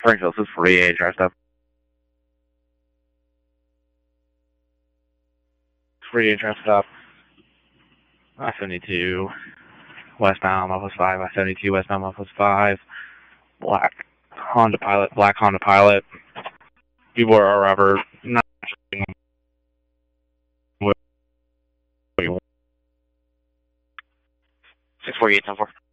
Springfield, this is 48, drive stop. 48, drive stop. I-72, westbound, Office 5, I-72, westbound, Office 5. Black Honda Pilot. People are rubber, not 648, 10-4.